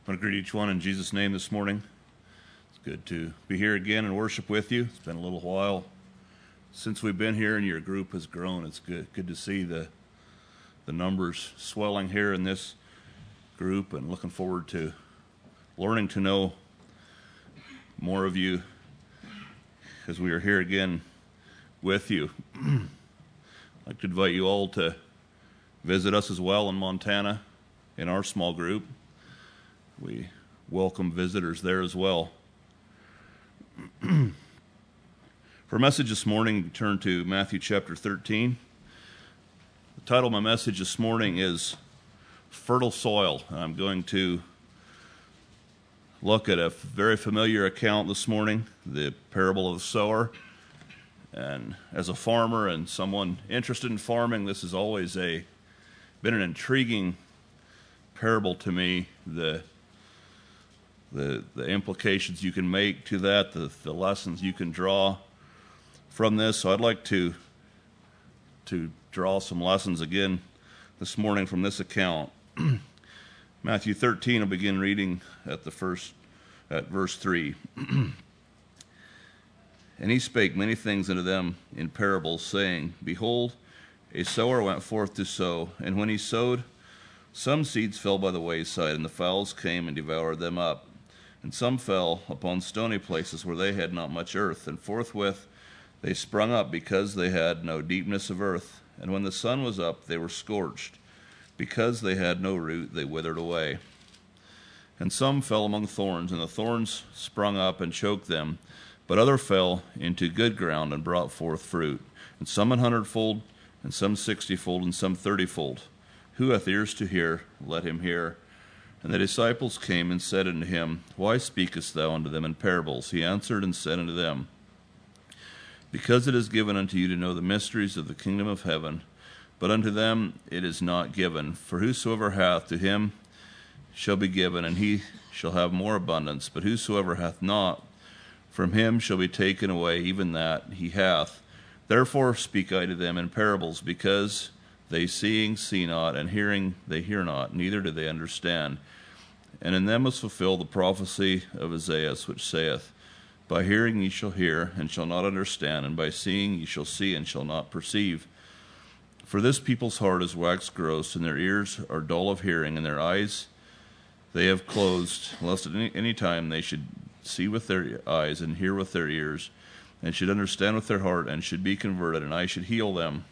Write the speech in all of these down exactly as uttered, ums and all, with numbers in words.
I want to greet each one in Jesus' name this morning. It's good to be here again and worship with you. It's been a little while since we've been here, and your group has grown. It's good good to see the the numbers swelling here in this group, and looking forward to learning to know more of you as we are here again with you. I'd like to invite you all to visit us as well in Montana in our small group. We welcome visitors there as well. For a message this morning, turn to Matthew chapter thirteen. The title of my message this morning is Fertile Soil. I'm going to look at a very familiar account this morning, the parable of the sower. And as a farmer and someone interested in farming, this has always a been an intriguing parable to me. The the the implications you can make to that, the, the lessons you can draw from this. So I'd like to to draw some lessons again this morning from this account. Matthew thirteen, I'll begin reading at the first at verse three. And he spake many things unto them in parables, saying, Behold, a sower went forth to sow, and when he sowed, some seeds fell by the wayside, and the fowls came and devoured them up. And some fell upon stony places where they had not much earth, and forthwith they sprung up, because they had no deepness of earth. And when the sun was up, they were scorched. Because they had no root, they withered away. And some fell among thorns, and the thorns sprung up and choked them. But other fell into good ground and brought forth fruit, and some an hundredfold, and some sixtyfold, and some thirtyfold. Who hath ears to hear, let him hear. And the disciples came and said unto him, Why speakest thou unto them in parables? He answered and said unto them, Because it is given unto you to know the mysteries of the kingdom of heaven, but unto them it is not given. For whosoever hath, to him shall be given, and he shall have more abundance. But whosoever hath not, from him shall be taken away even that he hath. Therefore speak I to them in parables, because they seeing see not, and hearing they hear not, neither do they understand. And in them is fulfilled the prophecy of Isaiah, which saith, By hearing ye shall hear, and shall not understand, and by seeing ye shall see, and shall not perceive. For this people's heart is waxed gross, and their ears are dull of hearing, and their eyes they have closed, lest at any, any time they should see with their eyes, and hear with their ears, and should understand with their heart, and should be converted, and I should heal them.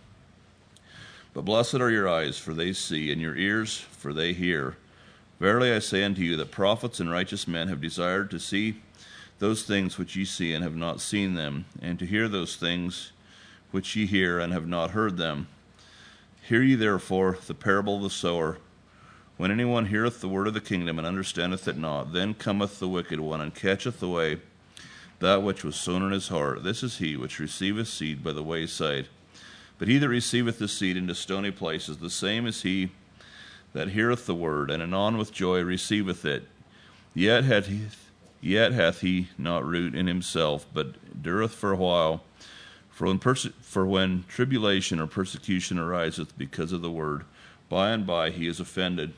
But blessed are your eyes, for they see, and your ears, for they hear. Verily I say unto you, that prophets and righteous men have desired to see those things which ye see, and have not seen them, and to hear those things which ye hear, and have not heard them. Hear ye therefore the parable of the sower. When any one heareth the word of the kingdom, and understandeth it not, then cometh the wicked one, and catcheth away that which was sown in his heart. This is he which receiveth seed by the wayside. But he that receiveth the seed into stony places, the same is he that heareth the word, and anon with joy receiveth it. Yet hath he, yet hath he not root in himself, but dureth for a while. For when, perse- for when tribulation or persecution ariseth because of the word, by and by he is offended.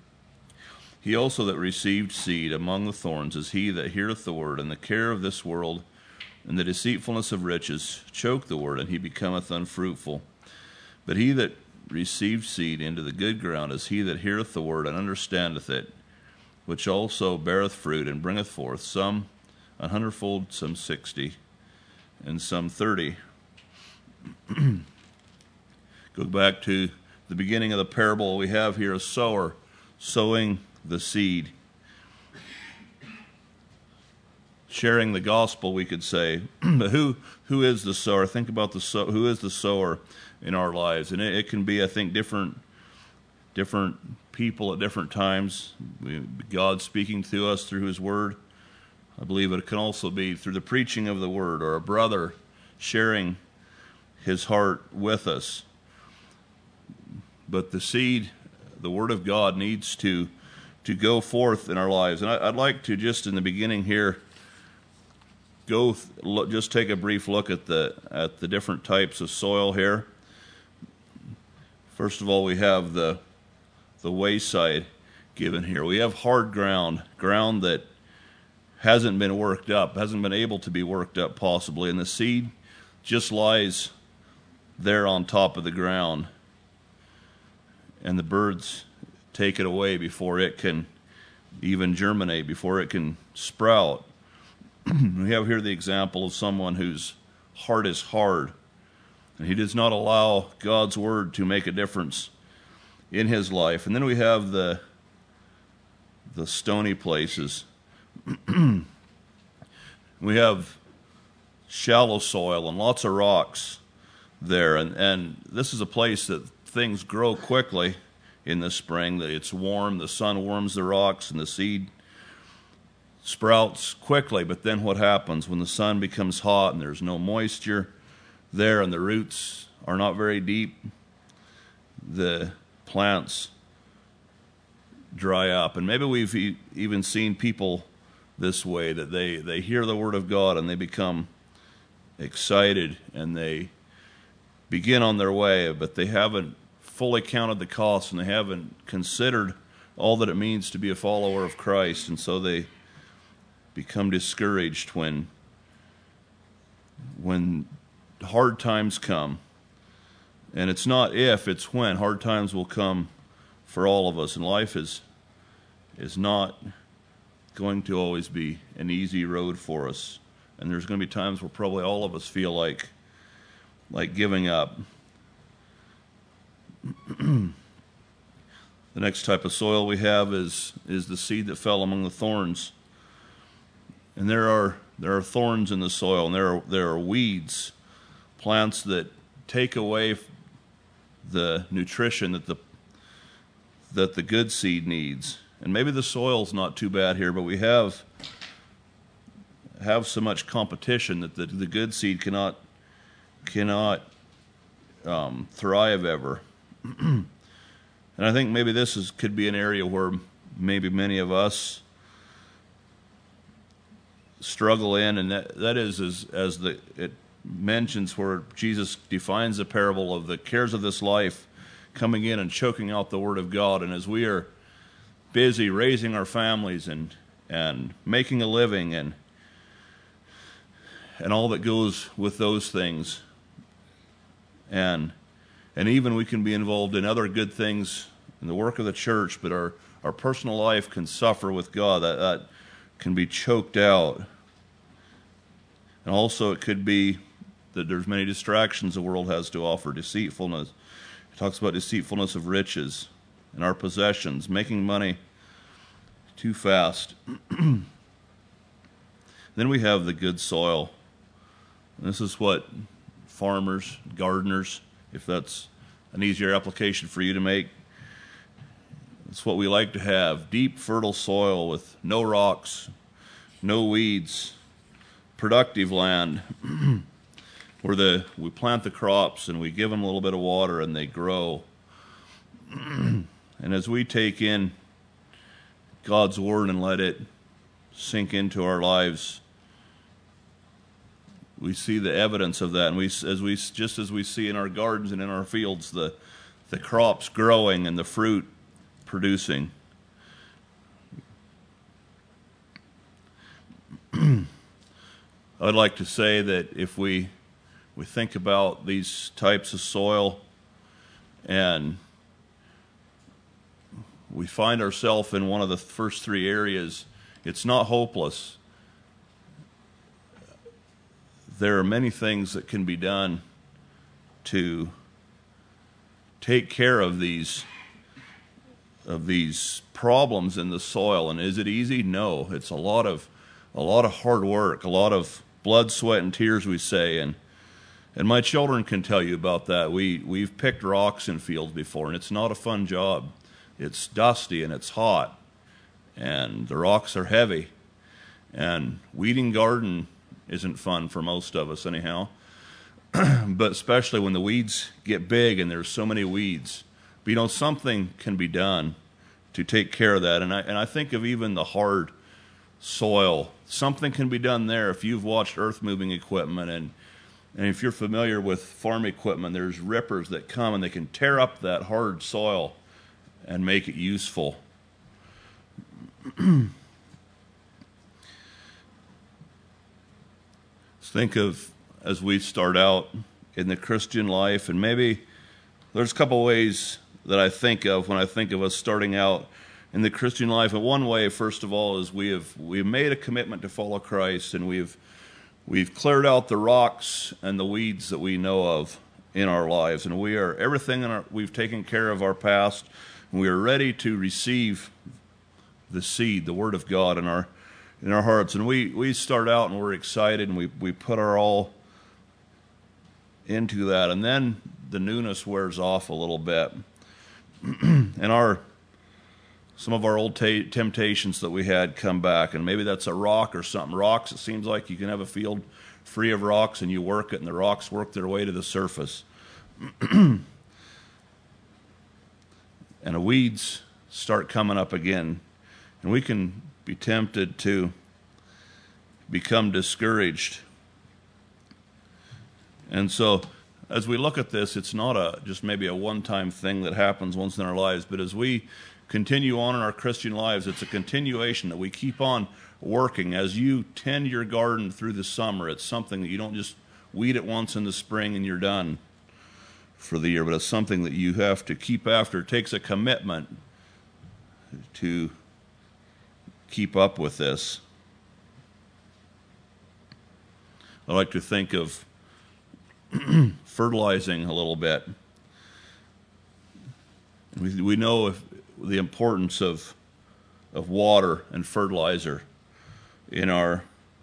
He also that received seed among the thorns is he that heareth the word, and the care of this world and the deceitfulness of riches choke the word, and he becometh unfruitful. But he that received seed into the good ground is he that heareth the word, and understandeth it, which also beareth fruit, and bringeth forth some an hundredfold, some sixty, and some thirty. Go back to the beginning of the parable. We have here a sower sowing the seed, sharing the gospel, we could say. But who who is the sower? Think about the sow, who is the sower in our lives, and it, it can be, I think, different different people at different times. We, God speaking to us through His Word. I believe it can also be through the preaching of the Word, or a brother sharing his heart with us. But the seed, the Word of God, needs to to go forth in our lives. And I, I'd like to just in the beginning here go th- just take a brief look at the at the different types of soil here. First of all, we have the the wayside given here. We have hard ground, ground that hasn't been worked up, hasn't been able to be worked up possibly, and the seed just lies there on top of the ground, and the birds take it away before it can even germinate, before it can sprout. We have here the example of someone whose heart is hard, and he does not allow God's word to make a difference in his life. And then we have the the stony places. We have shallow soil and lots of rocks there, and, and this is a place that things grow quickly in the spring. It's warm, the sun warms the rocks, and the seed sprouts quickly. But then what happens when the sun becomes hot and there's no moisture there and the roots are not very deep? The plants dry up. And maybe we've e- even seen people this way, that they, they hear the word of God and they become excited and they begin on their way, but they haven't fully counted the costs and they haven't considered all that it means to be a follower of Christ, and so they become discouraged when when hard times come. And it's not if, it's when. Hard times will come for all of us, and life is is not going to always be an easy road for us. And there's going to be times where probably all of us feel like like giving up. The next type of soil we have is is the seed that fell among the thorns. And there are there are thorns in the soil, and there are there are weeds, plants that take away the nutrition that the that the good seed needs. And maybe the soil's not too bad here, but we have have so much competition that the, the good seed cannot cannot um, thrive ever. And I think maybe this is could be an area where maybe many of us struggle in, and that, that is as, as the it mentions where Jesus defines the parable of the cares of this life coming in and choking out the word of God. And as we are busy raising our families and and making a living and and all that goes with those things, and and even we can be involved in other good things in the work of the church, but our, our personal life can suffer with God. That, that can be choked out. And also it could be that there's many distractions the world has to offer. Deceitfulness. It talks about deceitfulness of riches and our possessions, making money too fast. Then we have the good soil. And this is what farmers, gardeners, if that's an easier application for you to make, it's what we like to have. Deep, fertile soil with no rocks, no weeds, productive land where the we plant the crops and we give them a little bit of water and they grow. And as we take in God's word and let it sink into our lives, we see the evidence of that, and we, as we, just as we see in our gardens and in our fields, the the crops growing and the fruit producing. I'd like to say that if we we think about these types of soil and we find ourselves in one of the first three areas, it's not hopeless. There are many things that can be done to take care of these of these problems in the soil. And is it easy? No. It's a lot of a lot of hard work, a lot of blood, sweat, and tears, we say. And and my children can tell you about that. We we've picked rocks in fields before, and it's not a fun job. It's dusty and it's hot, and the rocks are heavy. And weeding garden isn't fun for most of us anyhow, but especially when the weeds get big and there's so many weeds. But you know, something can be done to take care of that. And I, and I think of even the hard soil. Something can be done there. If you've watched earth moving equipment, and, and if you're familiar with farm equipment, there's rippers that come and they can tear up that hard soil and make it useful. Think of, as we start out in the Christian life, and maybe there's a couple ways that I think of when I think of us starting out in the Christian life. And one way, first of all, is we have we've made a commitment to follow Christ, and we've we've cleared out the rocks and the weeds that we know of in our lives, and we are everything in our we've taken care of our past, and we are ready to receive the seed, the Word of God, in our in our hearts. And we we start out and we're excited, and we we put our all into that, and then the newness wears off a little bit, and our some of our old t- temptations that we had come back, and maybe that's a rock or something. Rocks, it seems like you can have a field free of rocks, and you work it, and the rocks work their way to the surface. And the weeds start coming up again, and we can be tempted to become discouraged. And so, as we look at this, it's not a just maybe a one-time thing that happens once in our lives, but as we continue on in our Christian lives, it's a continuation that we keep on working. As you tend your garden through the summer, it's something that you don't just weed it once in the spring and you're done for the year, but it's something that you have to keep after. It takes a commitment to keep up with this. I like to think of fertilizing a little bit. We, we know if, the importance of of water and fertilizer in our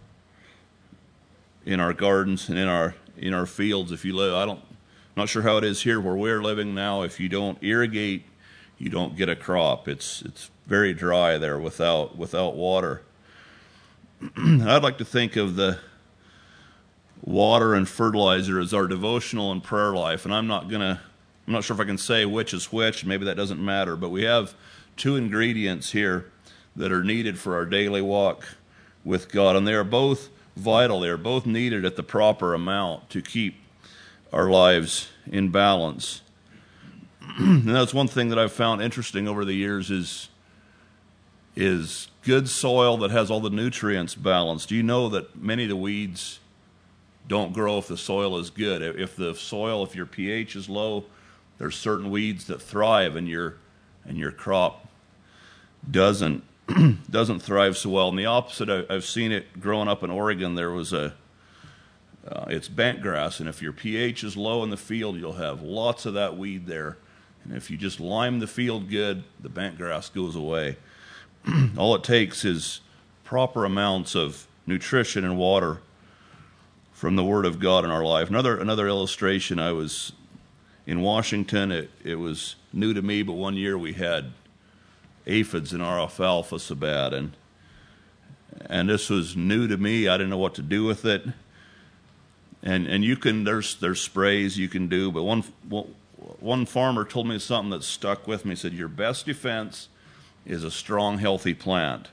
in our gardens and in our in our fields. If you live, I don't, I'm not sure how it is here where we're living now. If you don't irrigate, you don't get a crop. It's it's very dry there without without water. I'd like to think of the water and fertilizer as our devotional and prayer life, and I'm not gonna. I'm not sure if I can say which is which. Maybe that doesn't matter. But we have two ingredients here that are needed for our daily walk with God. And they are both vital. They are both needed at the proper amount to keep our lives in balance. And that's one thing that I've found interesting over the years is, is good soil that has all the nutrients balanced. Do you know that many of the weeds don't grow if the soil is good? If the soil, if your pH is low, there's certain weeds that thrive, and your and your crop doesn't doesn't thrive so well. And the opposite, I, I've seen it growing up in Oregon. There was a uh, it's bent grass, and if your pH is low in the field, you'll have lots of that weed there. And if you just lime the field good, the bent grass goes away. All it takes is proper amounts of nutrition and water from the Word of God in our life. Another another illustration, I was in Washington. It, it was new to me, but one year we had aphids in our alfalfa so bad, and and this was new to me. I didn't know what to do with it. And and you can there's there's sprays you can do, but one one farmer told me something that stuck with me. He said, "Your best defense is a strong, healthy plant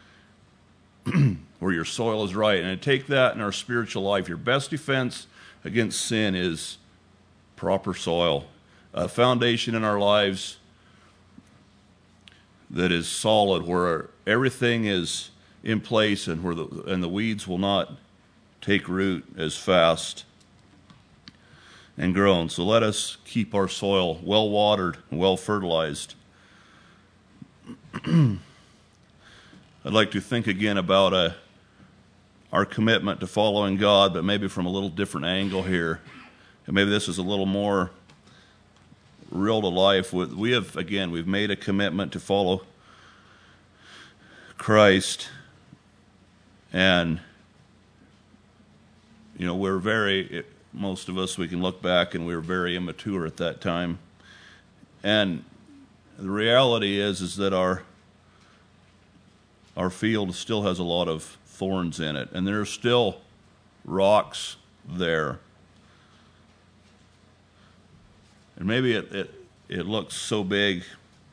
where your soil is right." And I take that in our spiritual life. Your best defense against sin is proper soil, a foundation in our lives that is solid, where everything is in place, and where the and the weeds will not take root as fast and grow. And so let us keep our soil well watered and well fertilized. I'd like to think again about a, our commitment to following God, but maybe from a little different angle here. And maybe this is a little more real to life. We have, again, we've made a commitment to follow Christ, and you know, we're very, most of us, we can look back and we were very immature at that time. And the reality is, is that our our field still has a lot of thorns in it, and there's still rocks there. And maybe it, it, it looks so big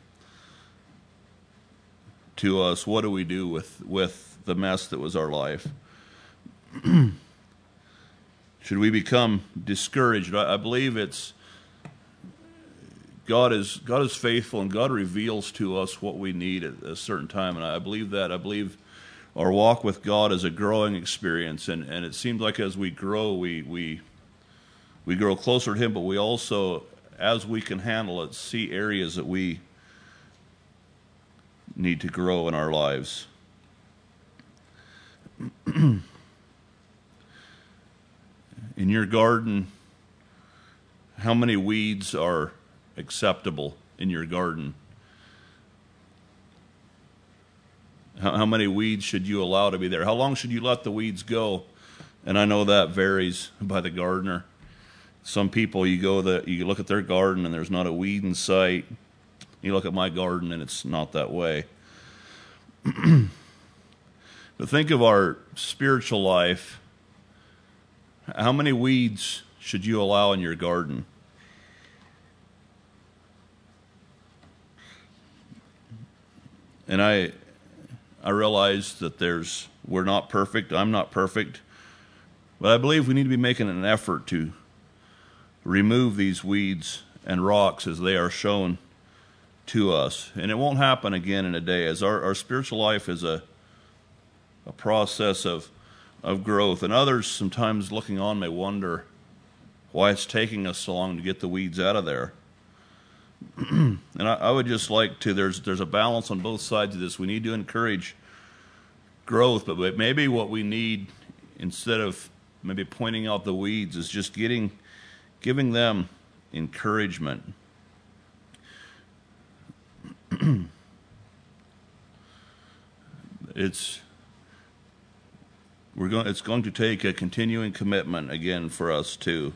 to us. What do we do with, with the mess that was our life? Should we become discouraged? I, I believe it's God is God is faithful, and God reveals to us what we need at a certain time. And I believe that. I believe our walk with God is a growing experience, and, and it seems like as we grow, we we we grow closer to Him, but we also, as we can handle it, see areas that we need to grow in our lives. In your garden, how many weeds are acceptable in your garden? How, how many weeds should you allow to be there? How long should you let the weeds go? And I know that varies by the gardener. Some people, you go the you look at their garden and there's not a weed in sight. You look at my garden and it's not that way. But think of our spiritual life. How many weeds should you allow in your garden? And I I realize that there's we're not perfect. I'm not perfect. But I believe we need to be making an effort to remove these weeds and rocks as they are shown to us. And it won't happen again in a day, as our, our spiritual life is a a process of of growth. And others sometimes looking on may wonder why it's taking us so long to get the weeds out of there. And I, I would just like to, there's there's a balance on both sides of this. We need to encourage growth, but, but maybe what we need, instead of maybe pointing out the weeds, is just getting, giving them encouragement. It's we're going. It's going to take a continuing commitment again for us to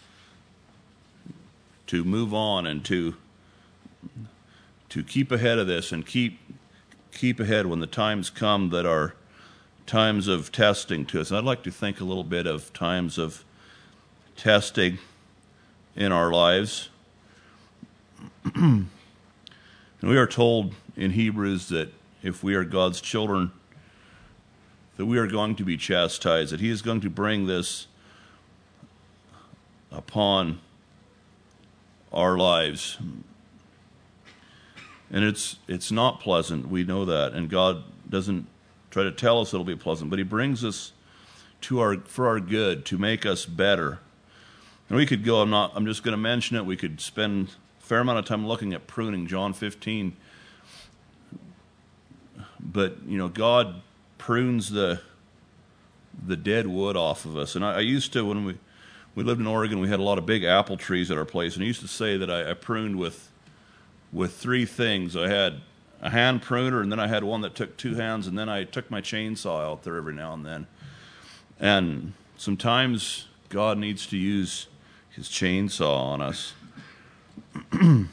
to move on and to to keep ahead of this and keep keep ahead when the times come that are times of testing to us. And I'd like to think a little bit of times of testing in our lives. And we are told in Hebrews that if we are God's children, that we are going to be chastised, that He is going to bring this upon our lives. And it's it's not pleasant, we know that, and God doesn't try to tell us it'll be pleasant, but He brings us to our for our good, to make us better. And we could go, I'm not I'm just going to mention it, we could spend a fair amount of time looking at pruning, John fifteen. But, you know, God prunes the the dead wood off of us. And I, I used to, when we, we lived in Oregon, we had a lot of big apple trees at our place. And I used to say that I, I pruned with with three things. I had a hand pruner, and then I had one that took two hands, and then I took my chainsaw out there every now and then. And sometimes God needs to use His chainsaw on us. And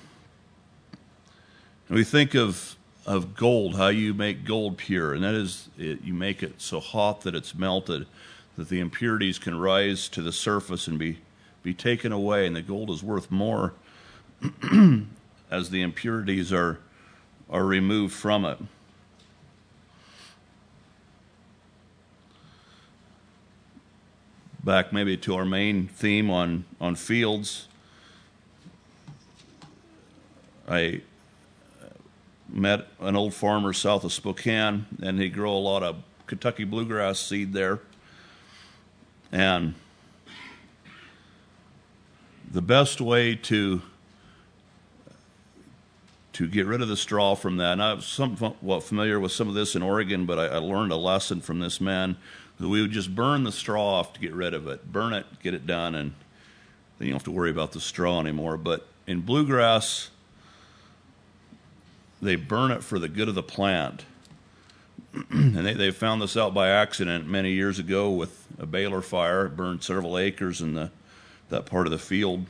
we think of of gold, how you make gold pure, and that is, it, you make it so hot that it's melted, that the impurities can rise to the surface and be, be taken away, and the gold is worth more as the impurities are are removed from it. Back maybe to our main theme on, on fields, I met an old farmer south of Spokane, and he grew a lot of Kentucky bluegrass seed there. And the best way to to get rid of the straw from that, and I was somewhat familiar with some of this in Oregon, but I, I learned a lesson from this man, that we would just burn the straw off to get rid of it. Burn it, get it done, and then you don't have to worry about the straw anymore. But in bluegrass, they burn it for the good of the plant. And they, they found this out by accident many years ago with a baler fire. It burned several acres in the that part of the field.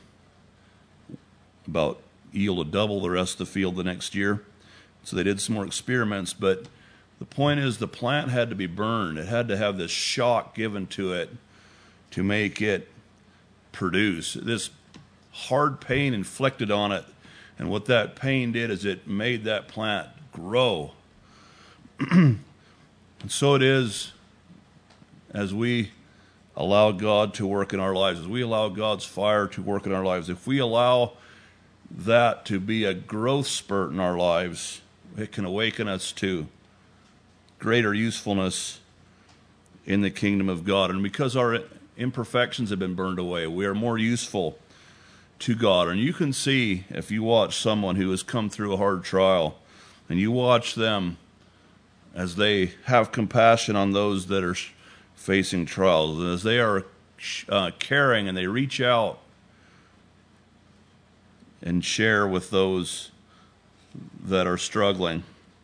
About yielded double the rest of the field the next year. So they did some more experiments, but the point is the plant had to be burned. It had to have this shock given to it to make it produce. This hard pain inflicted on it, and what that pain did is it made that plant grow. And so it is as we allow God to work in our lives, as we allow God's fire to work in our lives. If we allow that to be a growth spurt in our lives. It can awaken us to greater usefulness in the kingdom of God. And because our imperfections have been burned away, we are more useful to God. And you can see, if you watch someone who has come through a hard trial, and you watch them as they have compassion on those that are facing trials, and as they are uh, caring and they reach out and share with those that are struggling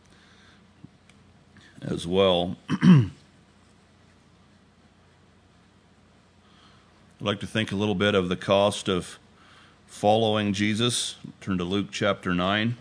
as well. I'd like to think a little bit of the cost of following Jesus. Turn to Luke chapter nine.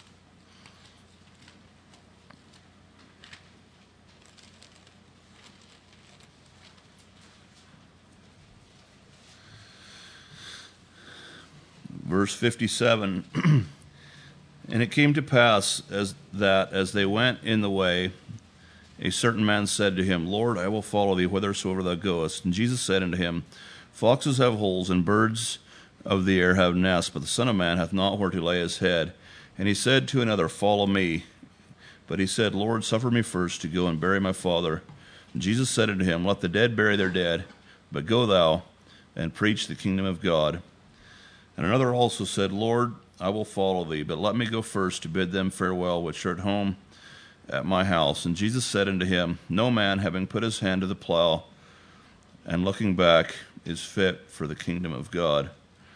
Verse fifty-seven. And it came to pass as that as they went in the way, a certain man said to him, Lord, I will follow thee whithersoever thou goest. And Jesus said unto him, Foxes have holes, and birds of the air have nests, but the Son of Man hath not where to lay his head. And he said to another, Follow me. But he said, Lord, suffer me first to go and bury my father. And Jesus said unto him, Let the dead bury their dead, but go thou and preach the kingdom of God. And another also said, Lord, I will follow thee, but let me go first to bid them farewell which are at home at my house. And Jesus said unto him, No man, having put his hand to the plow, and looking back, is fit for the kingdom of God.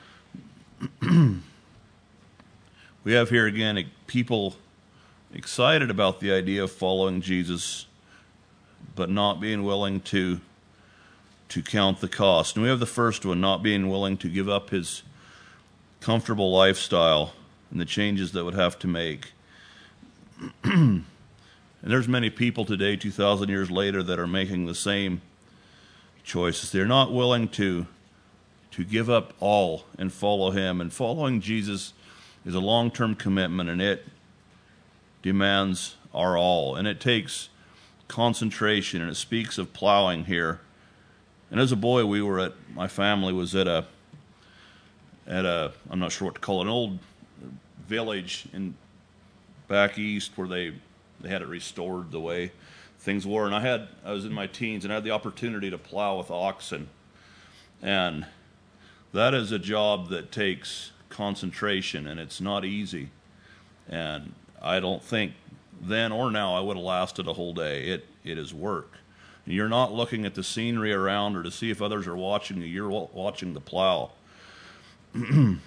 We have here again people excited about the idea of following Jesus, but not being willing to, to count the cost. And we have the first one, not being willing to give up his comfortable lifestyle and the changes that would have to make. And there's many people today, two thousand years later, that are making the same choices. They're not willing to to give up all and follow him. And following Jesus is a long-term commitment, and it demands our all. And it takes concentration, and it speaks of plowing here. And as a boy, we were at, my family was at a at a, I'm not sure what to call it, an old village in back east where they, they had it restored the way things were. And I had, I was in my teens, and I had the opportunity to plow with oxen. And that is a job that takes concentration, and it's not easy. And I don't think then or now I would have lasted a whole day. It it is work. You're not looking at the scenery around or to see if others are watching you. You're watching the plow. And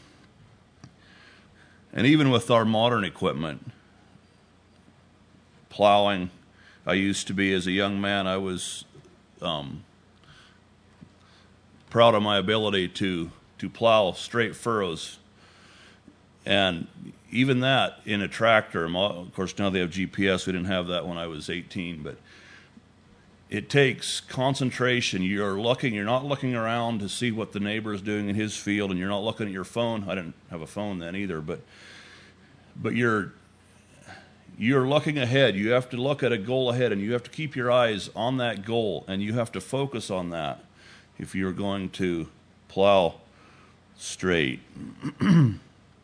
even with our modern equipment, plowing, I used to be, as a young man, I was um, proud of my ability to, to plow straight furrows. And even that in a tractor, of course now they have G P S, we didn't have that when I was eighteen, but it takes concentration. You're looking, you're not looking around to see what the neighbor is doing in his field, and you're not looking at your phone. I didn't have a phone then either, but but you're you're looking ahead. You have to look at a goal ahead, and you have to keep your eyes on that goal, and you have to focus on that if you're going to plow straight. And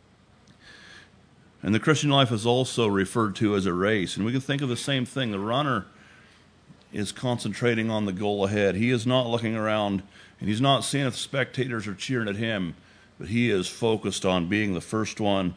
the Christian life is also referred to as a race, and we can think of the same thing. The runner is concentrating on the goal ahead. He is not looking around, and he's not seeing if the spectators are cheering at him, but he is focused on being the first one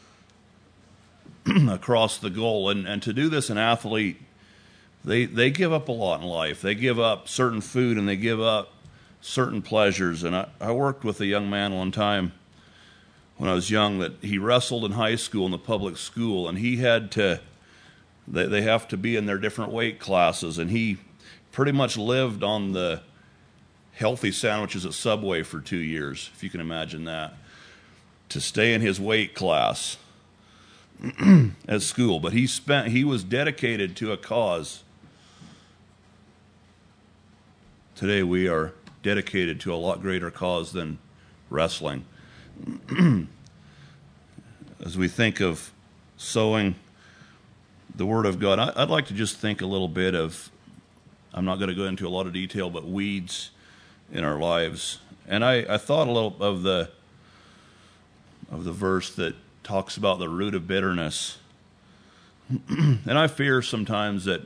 across the goal. And, and to do this, an athlete, they, they give up a lot in life. They give up certain food, and they give up certain pleasures. And I, I worked with a young man one time when I was young that he wrestled in high school in the public school, and he had to They they have to be in their different weight classes, and he pretty much lived on the healthy sandwiches at Subway for two years, if you can imagine that, to stay in his weight class at school. But he spent he was dedicated to a cause. Today we are dedicated to a lot greater cause than wrestling. As we think of sowing the Word of God, I'd like to just think a little bit of, I'm not going to go into a lot of detail, but weeds in our lives. And I, I thought a little of the of the verse that talks about the root of bitterness. And I fear sometimes that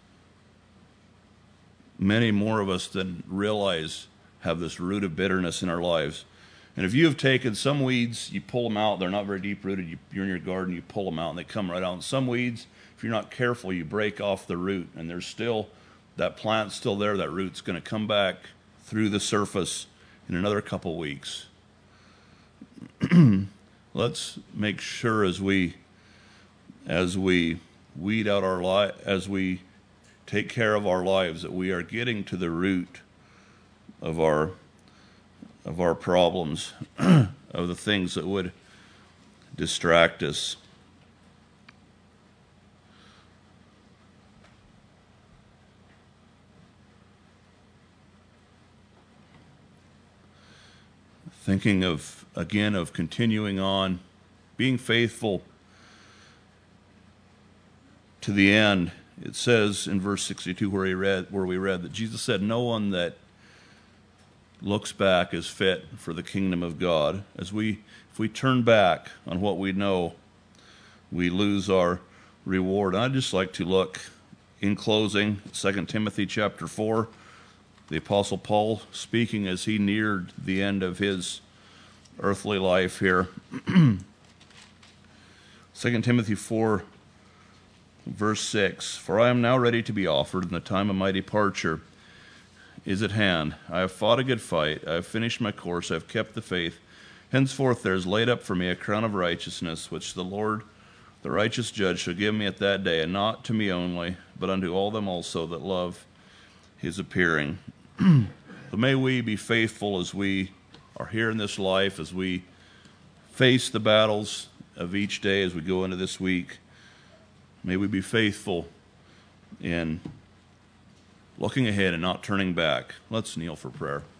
many more of us than realize have this root of bitterness in our lives. And if you have taken some weeds, you pull them out, they're not very deep rooted, you, you're in your garden, you pull them out and they come right out. And some weeds, if you're not careful, you break off the root and there's still, that plant's still there, that root's going to come back through the surface in another couple weeks. Let's make sure as we as we weed out our li- as we take care of our lives that we are getting to the root of our of our problems, of the things that would distract us. Thinking of, again, of continuing on, being faithful to the end. It says in verse sixty-two where he read, where we read that Jesus said, "No one that looks back is fit for the kingdom of God." As we, if we turn back on what we know, we lose our reward. I'd just like to look, in closing, Second Timothy chapter four. The Apostle Paul speaking as he neared the end of his earthly life here. Second Timothy four, verse six. "For I am now ready to be offered, and the time of my departure is at hand. I have fought a good fight. I have finished my course. I have kept the faith. Henceforth there is laid up for me a crown of righteousness, which the Lord, the righteous judge, shall give me at that day, and not to me only, but unto all them also that love his appearing." But may we be faithful as we are here in this life, as we face the battles of each day as we go into this week. May we be faithful in looking ahead and not turning back. Let's kneel for prayer.